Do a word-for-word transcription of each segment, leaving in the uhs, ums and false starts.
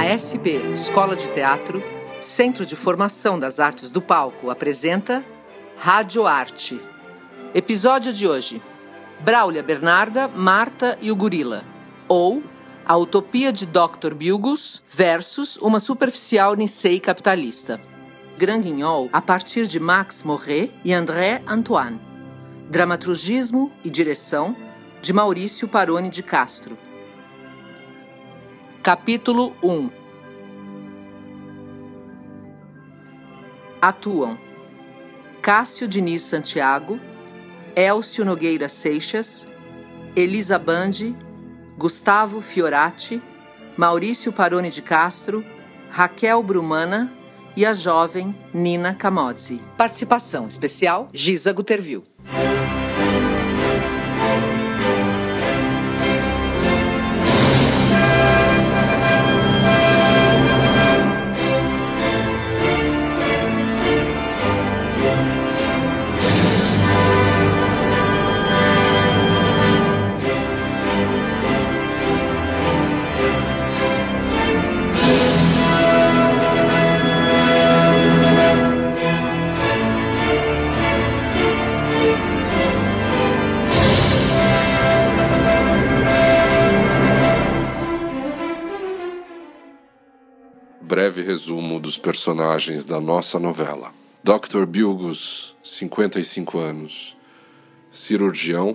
S B Escola de Teatro, Centro de Formação das Artes do Palco, apresenta Rádio Arte. Episódio de hoje: Braulia Bernarda, Marta e o Gorila, ou A Utopia de doutor Bilgus versus uma superficial Nicée capitalista. Grand Guignol a partir de Max Morret e André Antoine. Dramaturgismo e direção de Maurício Paroni de Castro. Capítulo um. Atuam Cássio Diniz Santiago, Elcio Nogueira Seixas, Elisa Bandi, Gustavo Fiorati, Maurício Paroni de Castro, Raquel Brumana e a jovem Nina Camozzi. Participação especial: Giza Guterville. Breve resumo dos personagens da nossa novela. doutor Bilgus, cinquenta e cinco anos, cirurgião,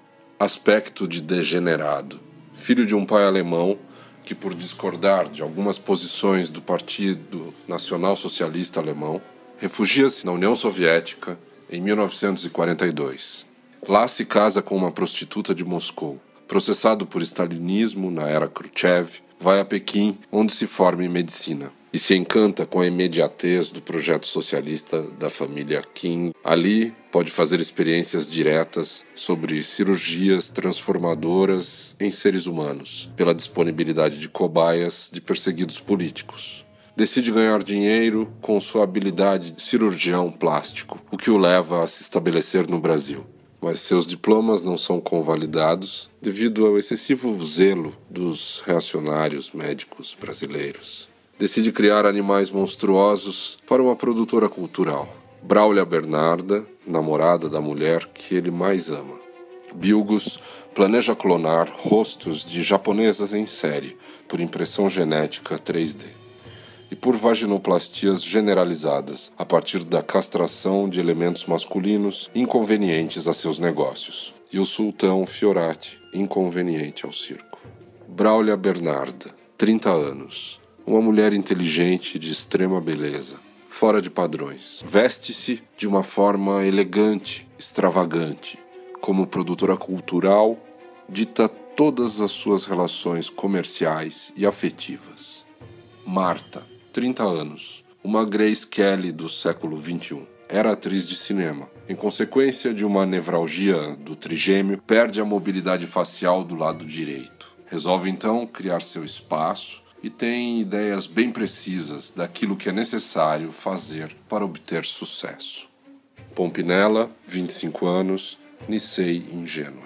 aspecto de degenerado, filho de um pai alemão que, por discordar de algumas posições do Partido Nacional Socialista Alemão, refugia-se na União Soviética em mil novecentos e quarenta e dois. Lá se casa com uma prostituta de Moscou. Processado por stalinismo na era Khrushchev, vai a Pequim, onde se forma em medicina, e se encanta com a imediatez do projeto socialista da família Kim. Ali pode fazer experiências diretas sobre cirurgias transformadoras em seres humanos, pela disponibilidade de cobaias de perseguidos políticos. Decide ganhar dinheiro com sua habilidade de cirurgião plástico, o que o leva a se estabelecer no Brasil. Mas seus diplomas não são convalidados devido ao excessivo zelo dos reacionários médicos brasileiros. Decide criar animais monstruosos para uma produtora cultural. Braulia Bernarda, namorada da mulher que ele mais ama. Bilgus planeja clonar rostos de japonesas em série por impressão genética três D. E por vaginoplastias generalizadas, a partir da castração de elementos masculinos inconvenientes a seus negócios. E o sultão Fiorati, inconveniente ao circo. Braulia Bernarda, trinta anos. Uma mulher inteligente de extrema beleza, fora de padrões. Veste-se de uma forma elegante, extravagante. Como produtora cultural, dita todas as suas relações comerciais e afetivas. Marta, trinta anos, uma Grace Kelly do século vinte e um. Era atriz de cinema. Em consequência de uma nevralgia do trigêmeo, perde a mobilidade facial do lado direito. Resolve então criar seu espaço e tem ideias bem precisas daquilo que é necessário fazer para obter sucesso. Pompinela, vinte e cinco anos, Nicée ingênua.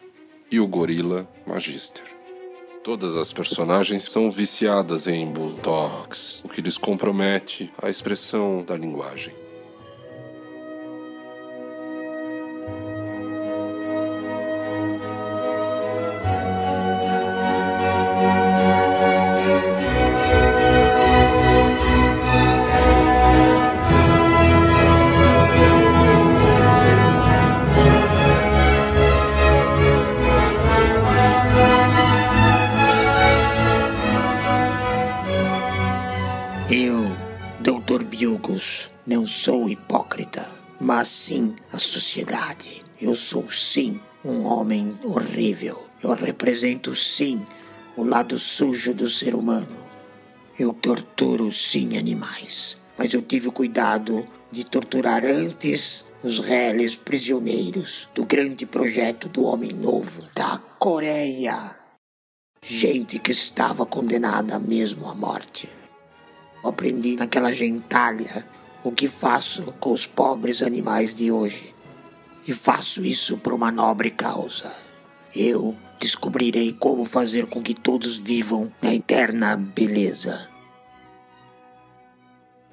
E o Gorila, Magister. Todas as personagens são viciadas em botox, o que lhes compromete a expressão da linguagem. Eu, doutor Bilgus, não sou hipócrita, mas sim a sociedade. Eu sou sim um homem horrível. Eu represento sim o lado sujo do ser humano. Eu torturo sim animais, mas eu tive o cuidado de torturar antes os reles prisioneiros do grande projeto do Homem Novo da Coreia. Gente que estava condenada mesmo à morte. Aprendi naquela gentalha o que faço com os pobres animais de hoje. E faço isso por uma nobre causa. Eu descobrirei como fazer com que todos vivam na eterna beleza.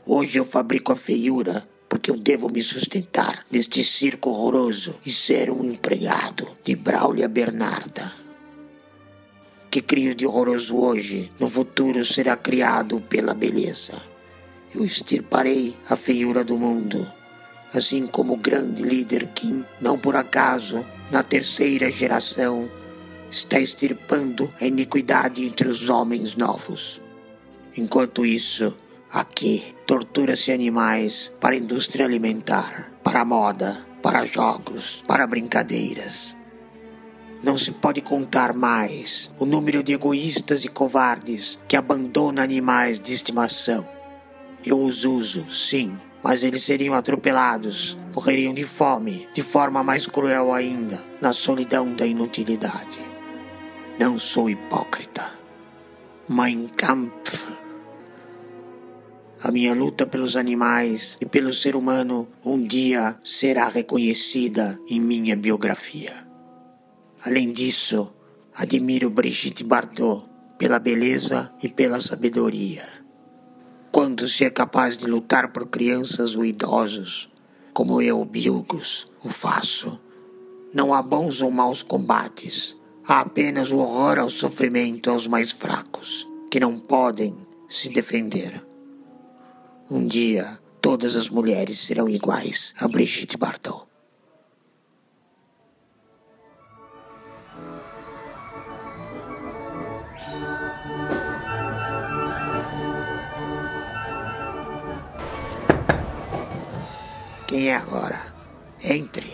Hoje eu fabrico a feiura porque eu devo me sustentar neste circo horroroso e ser um empregado de Braulia Bernarda. Que crio de horroroso hoje, no futuro será criado pela beleza. Eu extirparei a feiura do mundo, assim como o grande líder Kim, não por acaso, na terceira geração, está extirpando a iniquidade entre os homens novos. Enquanto isso, aqui, tortura-se animais para a indústria alimentar, para a moda, para jogos, para brincadeiras. Não se pode contar mais o número de egoístas e covardes que abandonam animais de estimação. Eu os uso, sim, mas eles seriam atropelados, morreriam de fome, de forma mais cruel ainda, na solidão da inutilidade. Não sou hipócrita. Mein Kampf. A minha luta pelos animais e pelo ser humano um dia será reconhecida em minha biografia. Além disso, admiro Brigitte Bardot pela beleza e pela sabedoria. Quando se é capaz de lutar por crianças ou idosos, como eu, Bilgos, o faço, não há bons ou maus combates. Há apenas o horror ao sofrimento aos mais fracos, que não podem se defender. Um dia, todas as mulheres serão iguais a Brigitte Bardot. Quem é agora? Entre.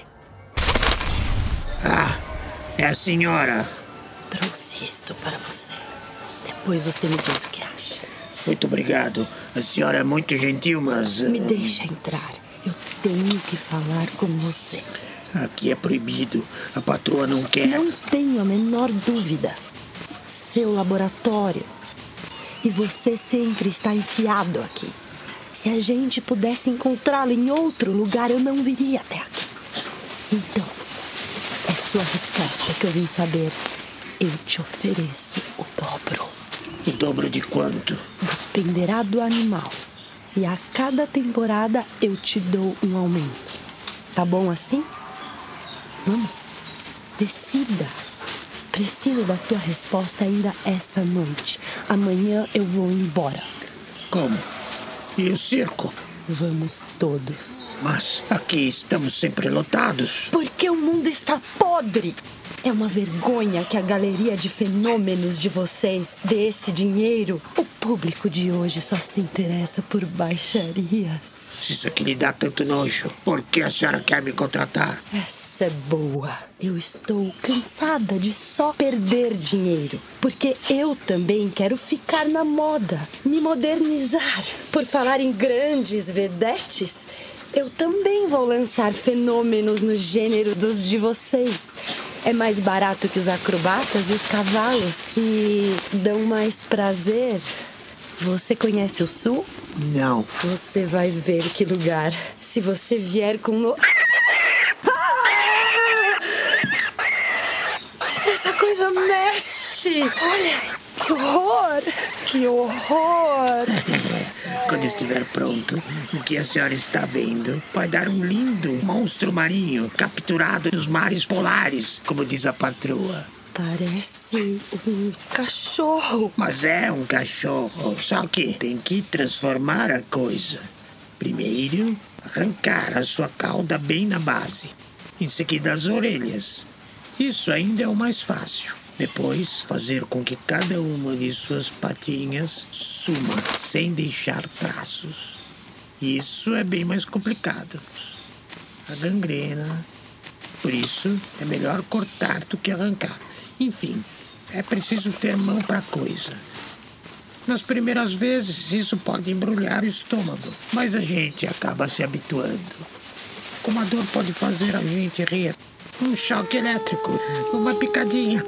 Ah, é a senhora. Trouxe isto para você. Depois você me diz o que acha. Muito obrigado. A senhora é muito gentil, mas... Me deixa entrar. Eu tenho que falar com você. Aqui é proibido. A patroa não quer. Não tenho a menor dúvida. Seu laboratório. E você sempre está enfiado aqui. Se a gente pudesse encontrá-lo em outro lugar, eu não viria até aqui. Então, é sua resposta que eu vim saber. Eu te ofereço o dobro. O dobro de quanto? Dependerá do animal. E a cada temporada eu te dou um aumento. Tá bom assim? Vamos, decida. Preciso da tua resposta ainda essa noite. Amanhã eu vou embora. Como? E o circo? Vamos todos. Mas aqui estamos sempre lotados. Porque o mundo está podre. É uma vergonha que a galeria de fenômenos de vocês dê esse dinheiro. O público de hoje só se interessa por baixarias. Se isso aqui lhe dá tanto nojo, por que a senhora quer me contratar? Essa é boa. Eu estou cansada de só perder dinheiro. Porque eu também quero ficar na moda, me modernizar. Por falar em grandes vedetes, eu também vou lançar fenômenos no gênero dos de vocês. É mais barato que os acrobatas e os cavalos e dão mais prazer. Você conhece o Sul? Não. Você vai ver que lugar. Se você vier com... No... Ah! Essa coisa mexe! Olha, que horror! Que horror! Quando estiver pronto, o que a senhora está vendo vai dar um lindo monstro marinho capturado nos mares polares, como diz a patroa. Parece um cachorro. Mas é um cachorro, só que tem que transformar a coisa. Primeiro, arrancar a sua cauda bem na base. Em seguida, as orelhas. Isso ainda é o mais fácil. Depois, fazer com que cada uma de suas patinhas suma sem deixar traços. Isso é bem mais complicado. A gangrena. Por isso, é melhor cortar do que arrancar. Enfim, é preciso ter mão para coisa. Nas primeiras vezes, isso pode embrulhar o estômago, mas a gente acaba se habituando. Como a dor pode fazer a gente rir? Um choque elétrico, uma picadinha.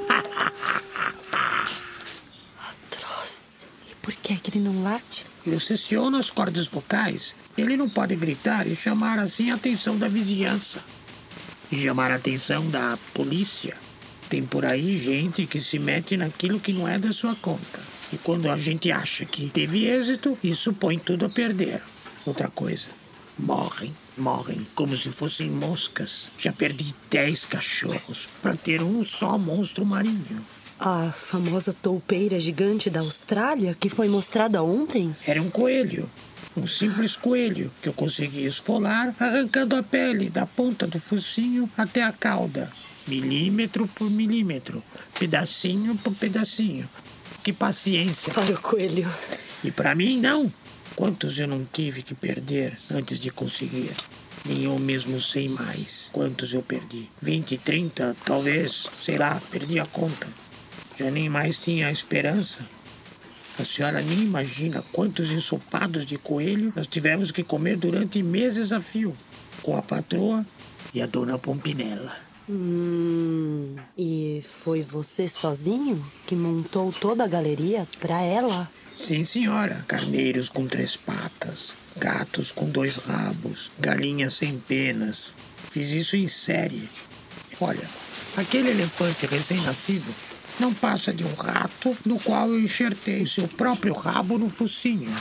Atroz. E por que é que ele não late? Eu secciono as cordas vocais. Ele não pode gritar e chamar assim a atenção da vizinhança. E chamar a atenção da polícia. Tem por aí gente que se mete naquilo que não é da sua conta. E quando a gente acha que teve êxito, isso põe tudo a perder. Outra coisa, morrem, morrem como se fossem moscas. Já perdi dez cachorros para ter um só monstro marinho. A famosa toupeira gigante da Austrália que foi mostrada ontem? Era um coelho. Um simples coelho que eu consegui esfolar arrancando a pele da ponta do focinho até a cauda. Milímetro por milímetro. Pedacinho por pedacinho. Que paciência. Para o coelho. E para mim, não. Quantos eu não tive que perder antes de conseguir? Nem eu mesmo sei mais quantos eu perdi. Vinte, trinta, talvez. Sei lá, perdi a conta. Já nem mais tinha a esperança. A senhora nem imagina quantos ensopados de coelho nós tivemos que comer durante meses a fio. Com a patroa e a dona Pompinela. Hum, e foi você sozinho que montou toda a galeria para ela? Sim, senhora. Carneiros com três patas, gatos com dois rabos, galinhas sem penas. Fiz isso em série. Olha, aquele elefante recém-nascido não passa de um rato no qual eu enxertei o seu próprio rabo no focinho.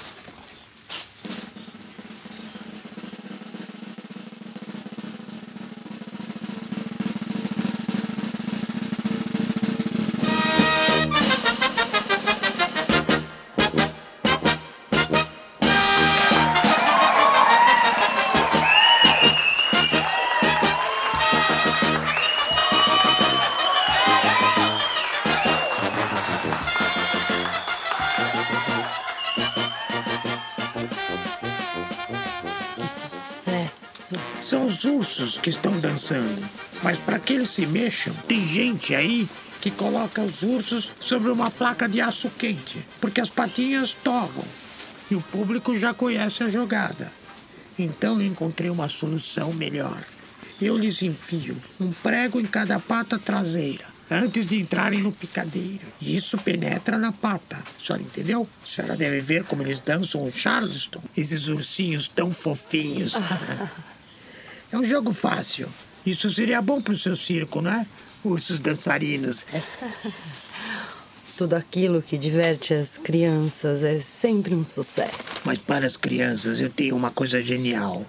São os ursos que estão dançando. Mas para que eles se mexam, tem gente aí que coloca os ursos sobre uma placa de aço quente, porque as patinhas torram. E o público já conhece a jogada. Então eu encontrei uma solução melhor. Eu lhes enfio um prego em cada pata traseira, antes de entrarem no picadeiro. E isso penetra na pata. A senhora entendeu? A senhora deve ver como eles dançam o Charleston. Esses ursinhos tão fofinhos. É um jogo fácil. Isso seria bom pro seu circo, não é? Ursos dançarinos. Tudo aquilo que diverte as crianças é sempre um sucesso. Mas para as crianças eu tenho uma coisa genial.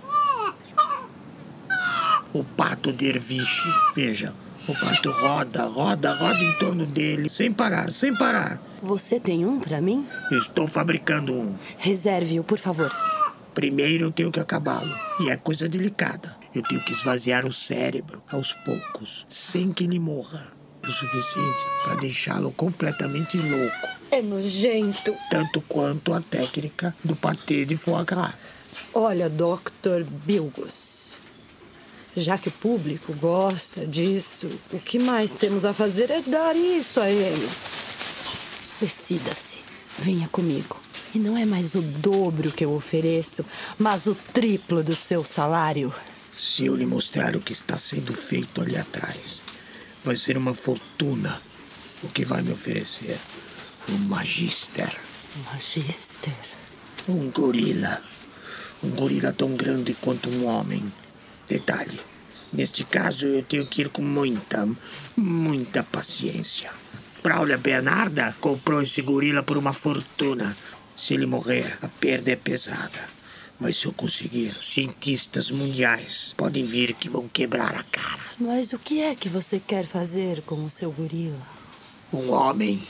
O pato derviche. Veja, o pato roda, roda, roda em torno dele, sem parar, sem parar. Você tem um pra mim? Eu estou fabricando um. Reserve-o, por favor. Primeiro eu tenho que acabá-lo. E é coisa delicada. Eu tenho que esvaziar o cérebro, aos poucos, sem que ele morra. O suficiente para deixá-lo completamente louco. É nojento. Tanto quanto a técnica do patê de foie gras. Olha, doutor Bilgus, já que o público gosta disso, o que mais temos a fazer é dar isso a eles. Decida-se. Venha comigo. E não é mais o dobro que eu ofereço, mas o triplo do seu salário. Se eu lhe mostrar o que está sendo feito ali atrás, vai ser uma fortuna o que vai me oferecer. Um magister. Magister? Um gorila. Um gorila tão grande quanto um homem. Detalhe, neste caso eu tenho que ir com muita, muita paciência. Braulia Bernarda comprou esse gorila por uma fortuna. Se ele morrer, a perda é pesada. Mas se eu conseguir, cientistas mundiais podem vir que vão quebrar a cara. Mas o que é que você quer fazer com o seu gorila? Um homem.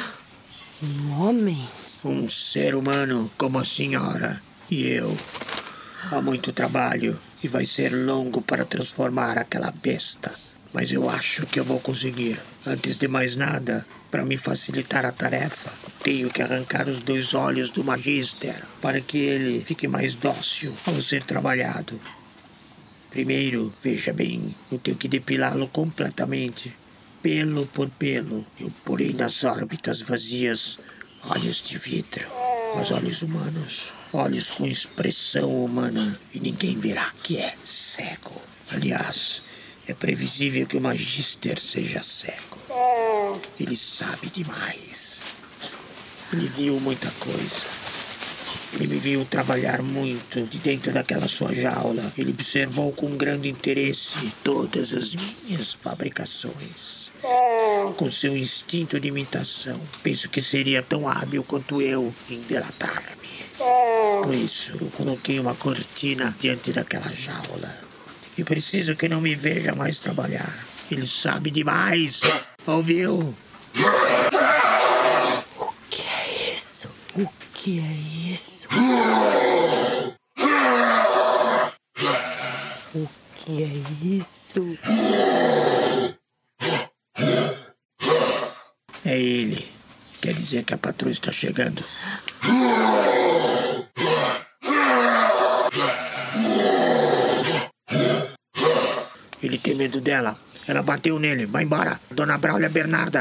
Um homem? Um ser humano como a senhora e eu. Há muito trabalho e vai ser longo para transformar aquela besta. Mas eu acho que eu vou conseguir. Antes de mais nada, para me facilitar a tarefa, tenho que arrancar os dois olhos do Magister para que ele fique mais dócil ao ser trabalhado. Primeiro, veja bem, eu tenho que depilá-lo completamente, pelo por pelo. Eu porei nas órbitas vazias olhos de vidro, mas olhos humanos, olhos com expressão humana, e ninguém verá que é cego. Aliás, é previsível que o Magister seja cego. Ele sabe demais. Ele viu muita coisa. Ele me viu trabalhar muito de dentro daquela sua jaula. Ele observou com grande interesse todas as minhas fabricações. Com seu instinto de imitação, penso que seria tão hábil quanto eu em delatar-me. Por isso, eu coloquei uma cortina diante daquela jaula. E preciso que não me veja mais trabalhar. Ele sabe demais. Ouviu? O que é isso? O que é isso? O que é isso? É ele. Quer dizer que a patroa está chegando. Ele tem medo dela. Ela bateu nele. Vai embora. Dona Braulia Bernarda.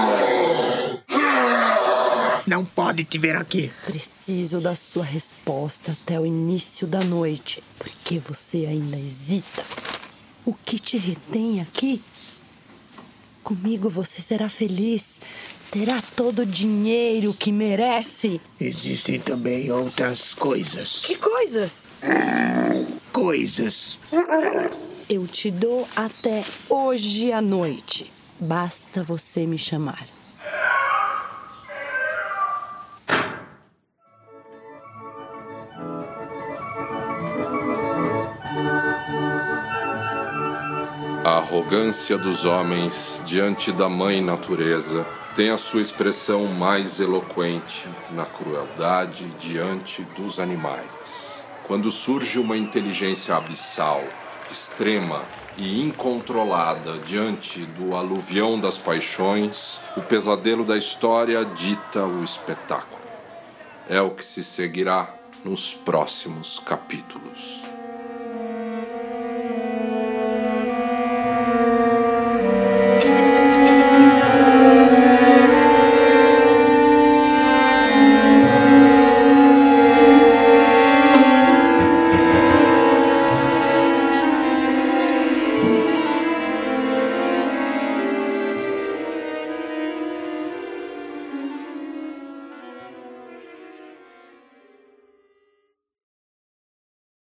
Não pode te ver aqui. Preciso da sua resposta até o início da noite. Porque você ainda hesita. O que te retém aqui? Comigo você será feliz. Terá todo o dinheiro que merece. Existem também outras coisas. Que coisas? Coisas. Eu te dou até hoje à noite. Basta você me chamar. A arrogância dos homens diante da mãe natureza tem a sua expressão mais eloquente na crueldade diante dos animais. Quando surge uma inteligência abissal, extrema e incontrolada diante do aluvião das paixões, o pesadelo da história dita o espetáculo. É o que se seguirá nos próximos capítulos.